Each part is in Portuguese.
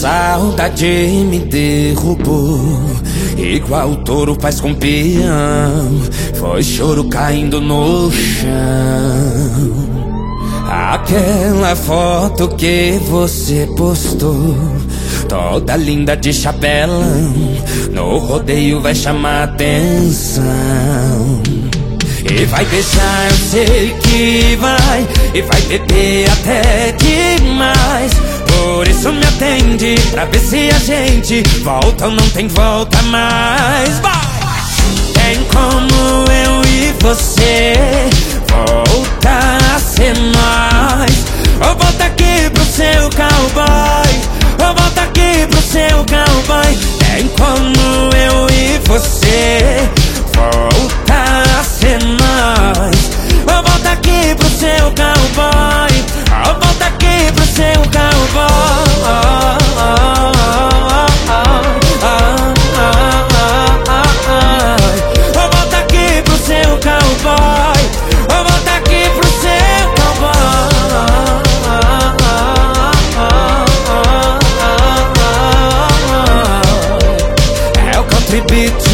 saudade me derrubou, igual o touro faz com peão. Foi choro caindo no chão. Aquela foto que você postou, toda linda de chapelão, no rodeio vai chamar atenção. E vai beijar, eu sei que vai, e vai beber até demais. Por isso me atende, pra ver se a gente volta ou não tem volta mais. Vai! Tem como eu e você voltar a ser nós. Ou volta aqui pro seu cowboy, ou volta aqui pro seu cowboy. Tem como eu e você voltar a ser nós. Ou volta aqui pro seu cowboy, ou volta aqui pro seu cowboy. Ou volta aqui pro seu cowboy, ou volta aqui pro seu cowboy. É o country beat.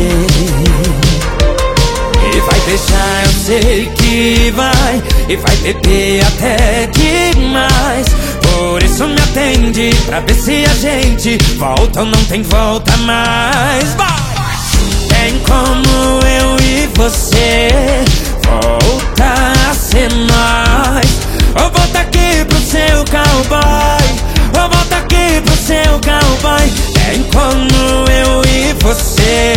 E vai deixar, eu sei que vai, e vai beber até demais. Por isso me atende, pra ver se a gente volta ou não tem volta mais. Vai! Tem como eu e você voltar a ser nós. Ou volta aqui pro seu cowboy, ou volta aqui pro seu cowboy. Tem como eu e você